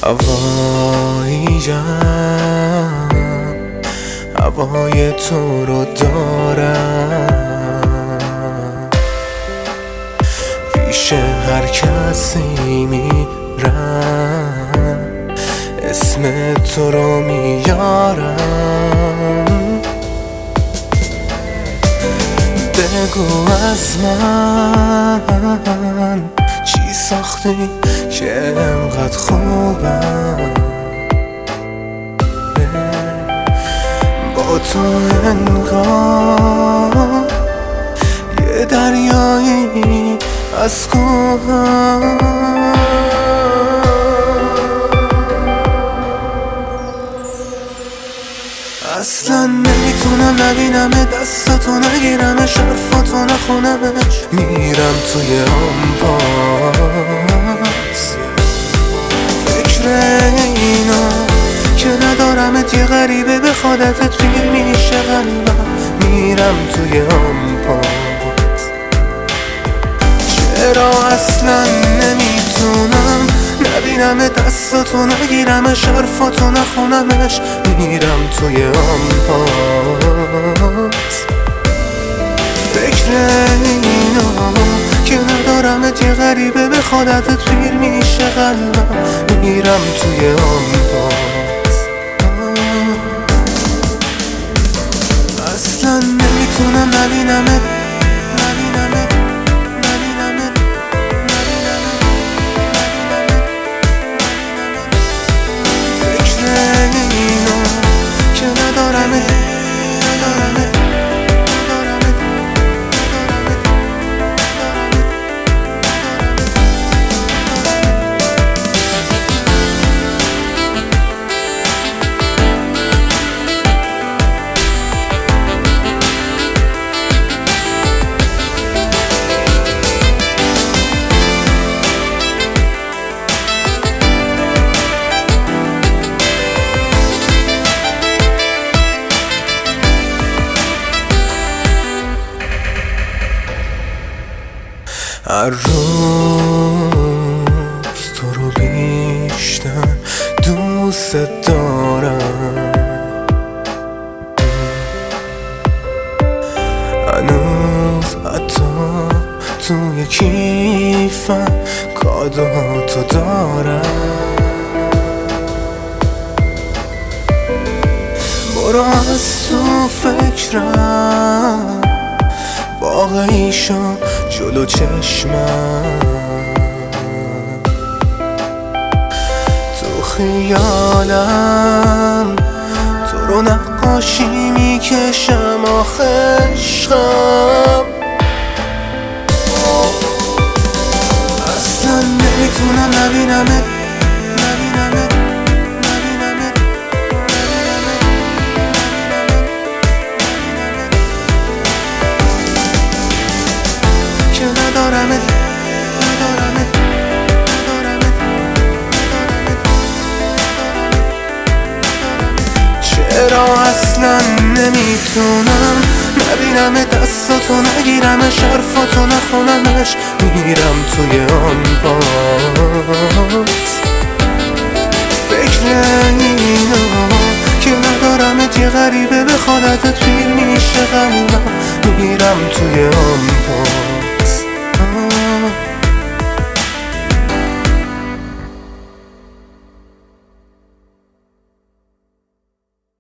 هواییم، هوای تو رو دارم، پیش هر کسی میرم، اسم تو رو میارم. بگو از من چی ساختی که انقدر خوبم، با تو انگار یه دریایی از کوهم. اصلا نمیتونم نبینم دستاتو نگیرمش، حرفاتو نخونمش، میرم توی آن پاس. فکر اینا که ندارمت یه غریبه به خودت پیر میشه قلبم، میرم توی آن پاس. چرا اصلا نمیتونم نبینم دستاتو نگیرمش، حرفاتو نخونمش، میرم توی آن پاس. فکر اینا که ندارمت یه غریبه به خودت پیر میشه قلبم، میرم توی آن پاس. اصلا نمیتونم نبینمت، هر روز تو رو بیشتر دوست دارم، هنوز حتی توی کیفم کادوهاتو دارم. برو از تو فکرم، واقعی شو جلو چشمم، تو خیالم تو رو نقاشی میکشم آخه عشقم. اصلا نمیتونم نبینمت، که ندارمت. چرا اصلا نمیتونم نبینم دستاتو نگیرمش، حرفاتو نخونمش، میرم توی آن پاس. فکر اینا که ندارمت یه غریبه به خودت پیر میشه قلبم، میرم توی آن پاس.